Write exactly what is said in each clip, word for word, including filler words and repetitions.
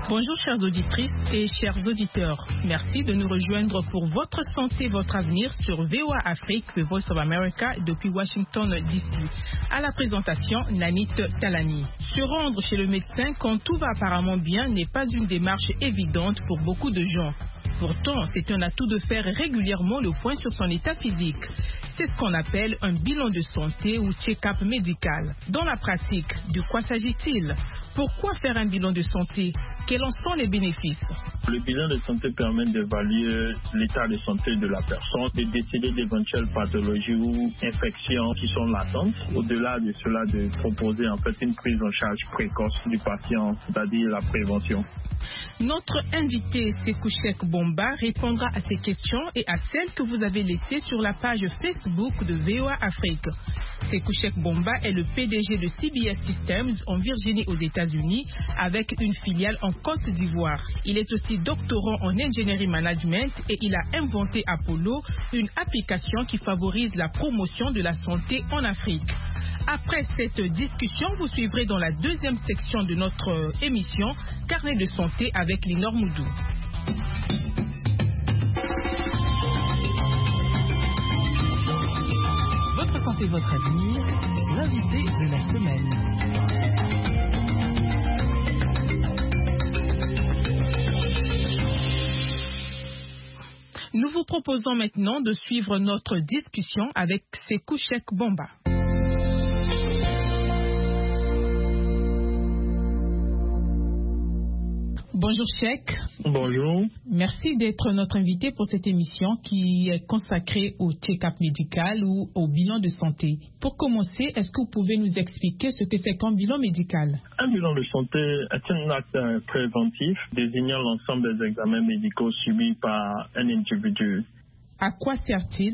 Bonjour chères auditrices et chers auditeurs. Merci de nous rejoindre pour Votre santé, votre avenir sur V O A Afrique, The Voice of America, depuis Washington D C. À la présentation, Nanit Talani. Se rendre chez le médecin quand tout va apparemment bien n'est pas une démarche évidente pour beaucoup de gens. Pourtant, c'est un atout de faire régulièrement le point sur son état physique. C'est ce qu'on appelle un bilan de santé ou check-up médical. Dans la pratique, de quoi s'agit-il? Pourquoi faire un bilan de santé? Quels en sont les bénéfices? Le bilan de santé permet d'évaluer l'état de santé de la personne, de déceler d'éventuelles pathologies ou infections qui sont latentes. Au-delà de cela, de proposer en fait une prise en charge précoce du patient, c'est-à-dire la prévention. Notre invité, Sekou Cheikh Bomba, répondra à ces questions et à celles que vous avez laissées sur la page Facebook de V O A Afrique. Sekou Cheikh Bomba est le P D G de C B S Systems en Virginie aux États-Unis avec une filiale en Côte d'Ivoire. Il est aussi doctorant en ingénierie management et il a inventé Apollo, une application qui favorise la promotion de la santé en Afrique. Après cette discussion, vous suivrez dans la deuxième section de notre émission Carnet de santé avec Linor Moudou. Votre santé, votre avenir, l'invité de la semaine. Nous vous proposons maintenant de suivre notre discussion avec Sekou Cheikh Bomba. Bonjour Cheikh. Bonjour. Merci d'être notre invité pour cette émission qui est consacrée au check-up médical ou au bilan de santé. Pour commencer, est-ce que vous pouvez nous expliquer ce que c'est qu'un bilan médical? Un bilan de santé est un acte préventif désignant l'ensemble des examens médicaux subis par un individu. À quoi sert-il?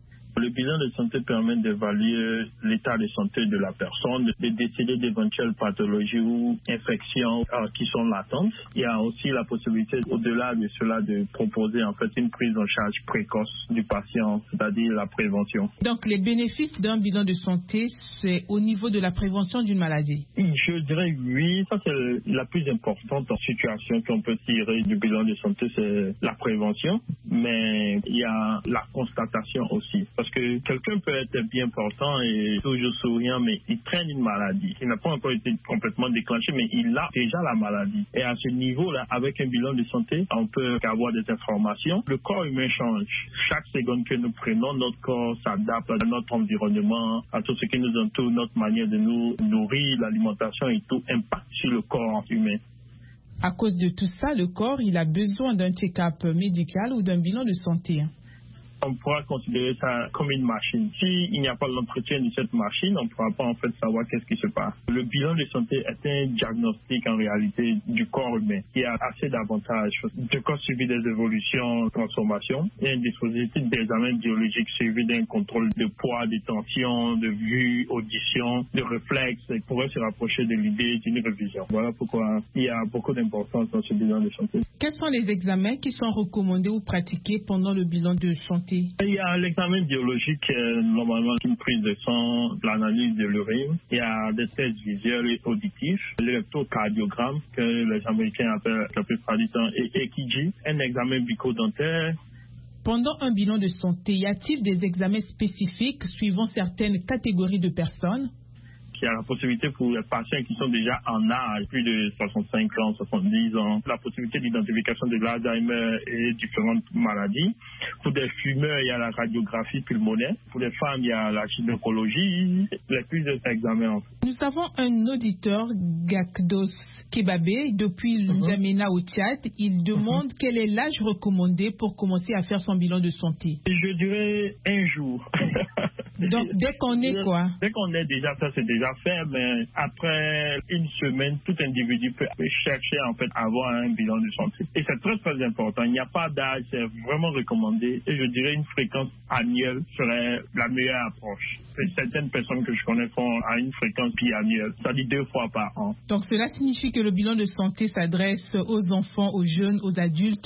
Le bilan de santé permet d'évaluer l'état de santé de la personne, de déceler d'éventuelles pathologies ou infections euh, qui sont latentes. Il y a aussi la possibilité, au-delà de cela, de proposer en fait une prise en charge précoce du patient, c'est-à-dire la prévention. Donc, les bénéfices d'un bilan de santé, c'est au niveau de la prévention d'une maladie? Je dirais oui. Ça, c'est la plus importante situation qu'on peut tirer du bilan de santé, c'est la prévention. Mais il y a la constatation aussi. Parce que quelqu'un peut être bien portant et toujours souriant, mais il traîne une maladie. Il n'a pas encore été complètement déclenché, mais il a déjà la maladie. Et à ce niveau-là, avec un bilan de santé, on peut avoir des informations. Le corps humain change. Chaque seconde que nous prenons, notre corps s'adapte à notre environnement, à tout ce qui nous entoure, notre manière de nous nourrir, l'alimentation et tout impacte sur le corps humain. À cause de tout ça, le corps, il a besoin d'un check-up médical ou d'un bilan de santé. On pourra considérer ça comme une machine. S'il n'y a pas l'entretien de cette machine, on ne pourra pas en fait savoir qu'est-ce qui se passe. Le bilan de santé est un diagnostic en réalité du corps humain qui a assez d'avantages. Le corps subit des évolutions, transformations et un dispositif d'examen biologique suivi d'un contrôle de poids, de tension, de vue, audition, de réflexe. Il pourrait se rapprocher de l'idée d'une révision. Voilà pourquoi il y a beaucoup d'importance dans ce bilan de santé. Quels sont les examens qui sont recommandés ou pratiqués pendant le bilan de santé? Il y a l'examen biologique, euh, normalement une prise de sang, l'analyse de l'urine. Il y a des tests visuels et auditifs, l'électrocardiogramme que les Américains appellent la plupart du temps E K G, un examen bucco-dentaire. Pendant un bilan de santé, y a-t-il des examens spécifiques suivant certaines catégories de personnes? Il y a la possibilité pour les patients qui sont déjà en âge, plus de soixante-cinq ans, soixante-dix ans, la possibilité d'identification de l'Alzheimer et différentes maladies. Pour des fumeurs, il y a la radiographie pulmonaire. Pour les femmes, il y a la gynécologie, les plusieurs examens. En fait. Nous avons un auditeur, Gakdos Kebabé, depuis uh-huh. N'Djamena au Tchad. Il demande uh-huh. quel est l'âge recommandé pour commencer à faire son bilan de santé. Je dirais un jour. Donc, dès qu'on est quoi? Dès qu'on est déjà, ça c'est déjà fait, mais après une semaine, tout individu peut chercher en fait à avoir un bilan de santé. Et c'est très très important. Il n'y a pas d'âge, c'est vraiment recommandé. Et je dirais une fréquence annuelle serait la meilleure approche. Et certaines personnes que je connais font à une fréquence biannuelle, c'est-à-dire deux fois par an. Donc cela signifie que le bilan de santé s'adresse aux enfants, aux jeunes, aux adultes